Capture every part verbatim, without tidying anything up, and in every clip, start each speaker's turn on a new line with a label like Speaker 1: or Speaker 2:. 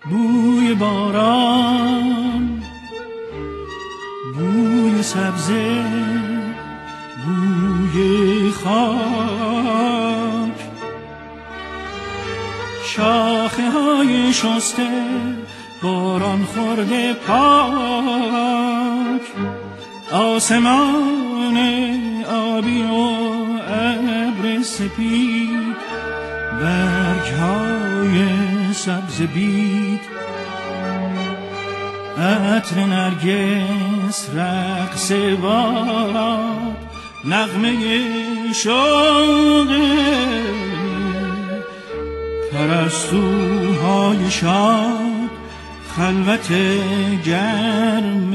Speaker 1: بوی باران، بوی سبزه، بوی خاک، شاخه های شسته باران خورده پاک، آسمان آبی و ابر سپید، برگ های سبز بید، عطر نرگس، رقص باد، نغمه شوق پرستوهای شاد، خلوت گرم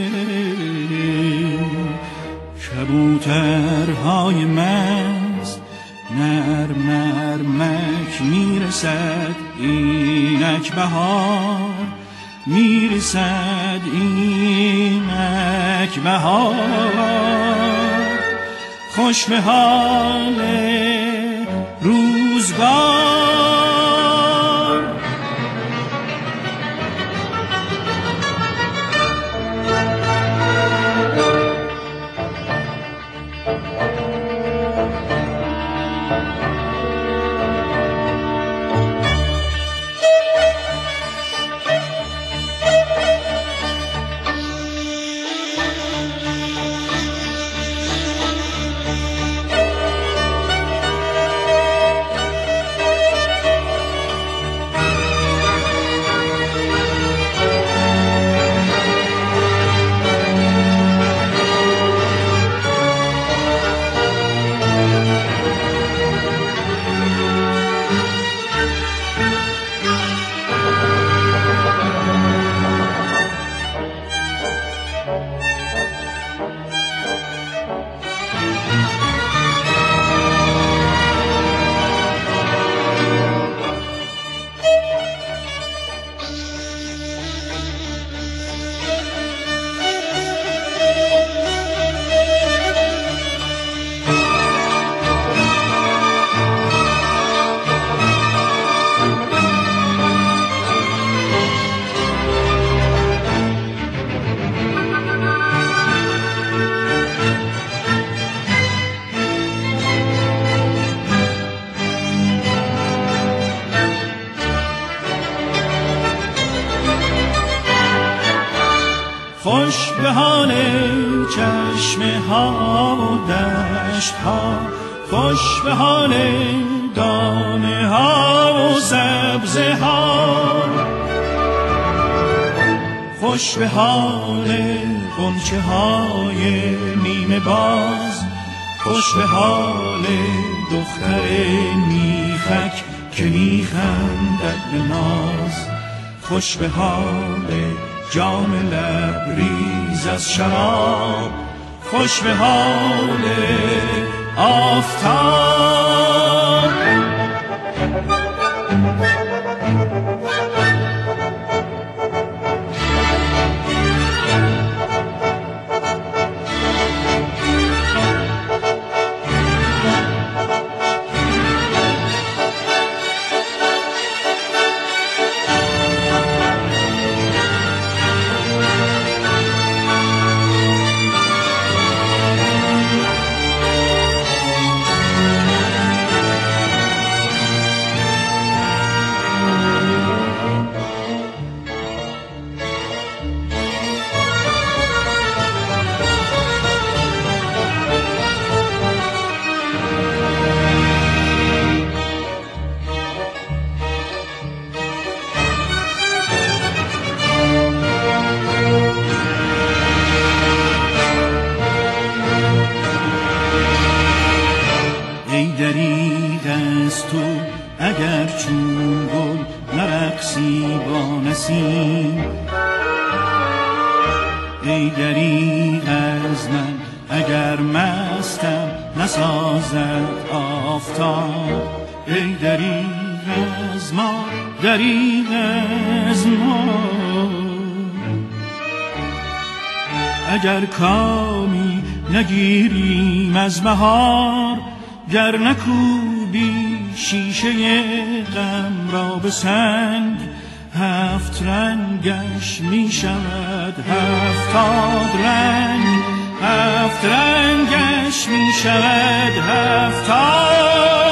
Speaker 1: کبوترهای مست، نرم نرمک میرسد اینک بهار، میرسد اینک بهار، خوش به حال روزگار. خوش به حال چشمه ها و دشت ها، خوش به حال دانه ها و سبزه ها، خوش به حال غنچه های نیمه باز، خوش به حال دختر میخک که میخندد به ناز، خوش به حال جام لبریز از شراب، خوش به حال آفتاب. اگر چون گل نرقصی با نسیم، ای دریغ از من اگر مستم نسازد آفتاب، ای دریغ از ما، دریغ از ما، اگر کامی نگیریم از بهار، گر نکوبی شیشه غم را به سنگ، هفت رنگش می شود هفتاد رنگ، هفت رنگش می شود هفتاد